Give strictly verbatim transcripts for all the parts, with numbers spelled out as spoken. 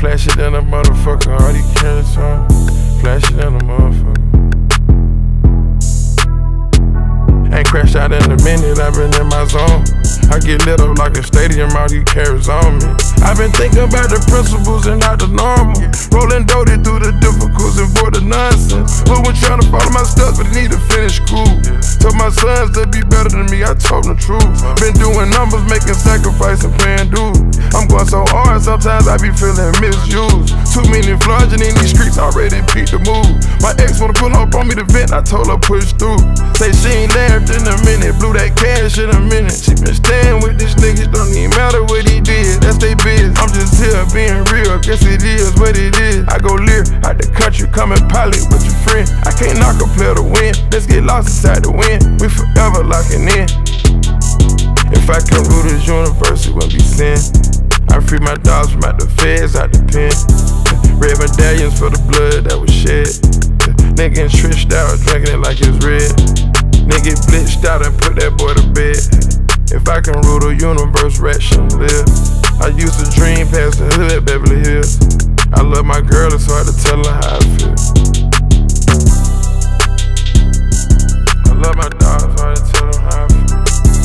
Flash it in a motherfucker, all these cameras on. Flash it in a motherfucker. Ain't crashed out in a minute, I been in my zone. I get lit up like a stadium, all these carats on me. I been thinking about the principles and not the normal. Rolling doty through the difficulties and avoid the nonsense. Who was trying to follow my steps, but need to finish school. Told my sons to be better than me, I told them the truth. Been doing numbers, making sacrifice and paying dues. I'm going so hard, sometimes I be feeling misused. Too many flooding in these streets, already peaked the move. My ex wanna pull up on me to vent, I told her push through. Say she ain't laughed in a minute, blew that cash in a minute. She been staying with this niggas, don't even matter what he did, that's they biz. I'm just here being real, guess it is what it is. I go live out the country, come and pilot with your friend. I can't knock a player to win, let's get lost inside the wind. We forever locking in. If I can rule this universe, it wouldn't be sin. I free my dogs from out the feds, out the pen. Red medallions for the blood that was shed. Nigga tricked out, drinking it like it's red. Nigga blitzed out and put that boy to bed. If I can rule the universe, rat shouldn't live. I used to dream past the hood, Beverly Hills. I love my girl, it's hard to tell her how I feel. I love my dog, it's hard to tell them how I feel.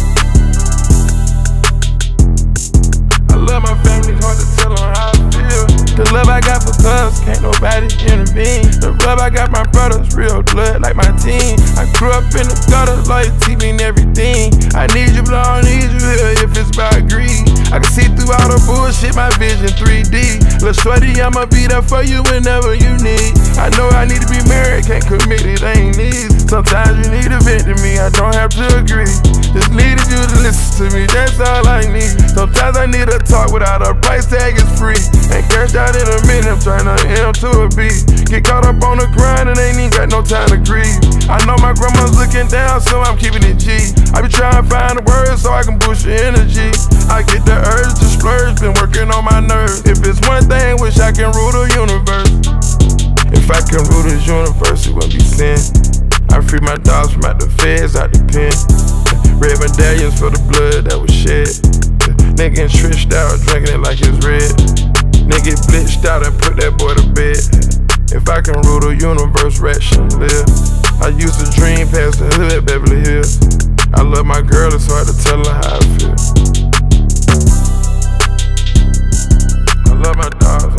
I love my family, it's hard to tell them how I feel. The love I got for cuz, can't nobody intervene. The love I got my brothers, real blood like my team. I grew up in the gutter, loyalty mean everything. I need you, but I don't need you here if it's about greed. I can see through all the bullshit, my vision three D. Lil' shorty, I'ma be there for you whenever you need. I know I need to be married, can't commit it, ain't easy. Sometimes you need to vent to me, I don't have to agree. Just needed you to listen to me, that's all I need. Sometimes I need a talk without a price tag, it's free. Ain't cashed out in a minute, I'm trying to M to a B. Get caught up on the grind and ain't even got no time to grieve. I know my grandma's looking down, so I'm keeping it G. I be trying to find the words so I can boost your energy. I get the urge to splurge, been working on my nerves. If it's one thing, wish I can rule the universe. If I can rule this universe, it wouldn't be sin. I free my dogs from out the feds, out the pen. Red medallions for the blood that was shed. Nigga tricked out, drinking it like it's red. Nigga blitzed out and put that boy to bed. If I can rule the universe, rat shouldn't live. I used to dream past the hood, Beverly Hills. I love my girl, it's hard to tell her how I feel. I love my dogs.